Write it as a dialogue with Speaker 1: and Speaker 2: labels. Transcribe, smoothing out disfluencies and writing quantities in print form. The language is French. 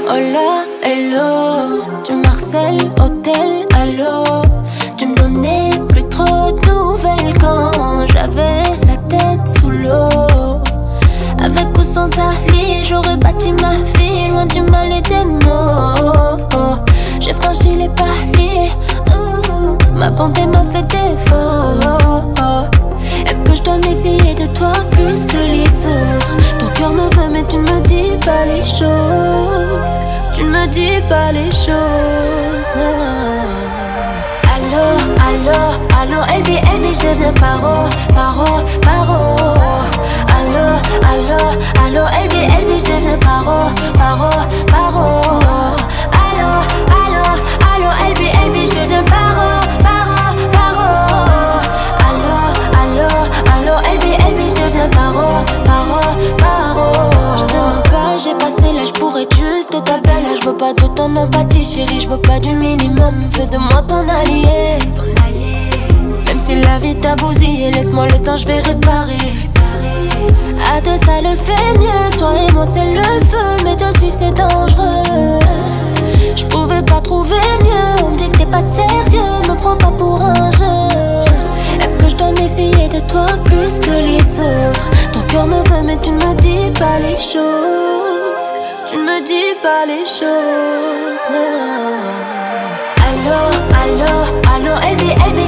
Speaker 1: Hola, hello, tu me harcèles, hôtel, allô. Tu me donnais plus trop de nouvelles quand j'avais la tête sous l'eau. Avec ou sans Ali, j'aurais bâti ma vie loin du mal et des maux. J'ai franchi les paliers, ma bonté m'a fait défaut. Est-ce que je dois méfier de toi plus que les autres? Ton cœur me veut mais tu ne me dis pas les choses. Tu ne me dis pas les choses, non. Allô, allô, allô, LB, LB, je deviens paro, paro, paro. Allô, allô, allô, LB, LB, je deviens paro, paro, paro. Allô, allô, allô, LB, LB, je deviens paro, paro, paro. Allô, allô, allô, LB, LB, je deviens paro, paro, paro. Je te mens pas, j'ai passé l'âge pour être juste ta belle. Je veux pas de ton empathie, chérie, je veux pas du minimum. Fais de moi ton allié, ton allié. Même si la vie t'a bousillé, laisse-moi le temps, je vais réparer. À deux ça le fait mieux, toi et moi c'est le feu. Mais te suivre c'est dangereux. Je pouvais pas trouver mieux, on me dit que t'es pas sérieux. Me prends pas pour un jeu. Est-ce que je dois méfier de toi plus que les autres? Ton cœur me veut mais tu ne me dis pas les choses. Tu ne me dis pas les choses, non. Allô, allô, allô, LB, LB,